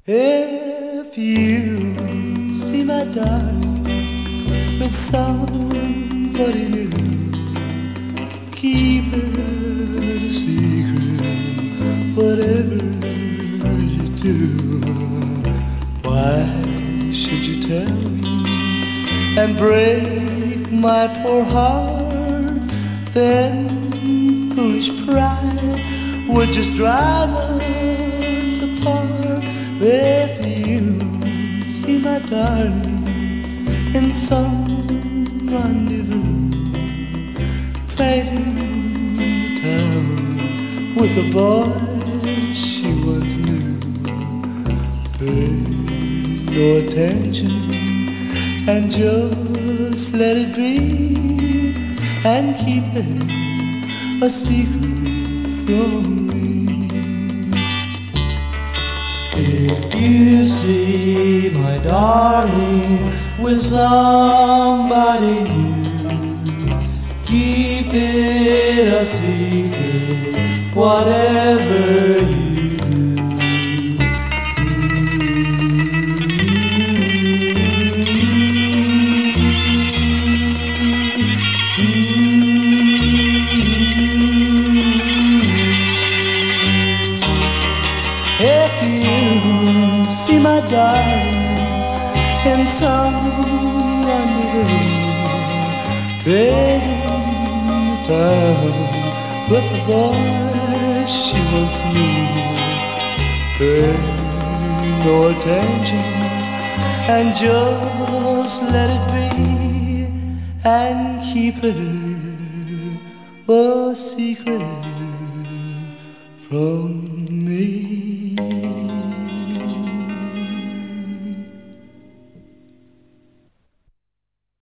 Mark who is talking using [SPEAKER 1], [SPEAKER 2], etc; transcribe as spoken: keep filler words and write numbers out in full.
[SPEAKER 1] If you see my darling with somebody new, keep it a secret, whatever you do. Why should you tell me and break my poor heart? Then foolish pride would just drive us apart. If you see my darling in some rendezvous, painting the town with a boy she once knew, pay no attention and just let it be, and keep it a secret from me.
[SPEAKER 2] If you see my darling with somebody new, keep it a secret, whatever you do.
[SPEAKER 1] If you see my darling in some rendezvous, begging the town with the boy she once knew, pay no attention and just let it be, and keep it a secret from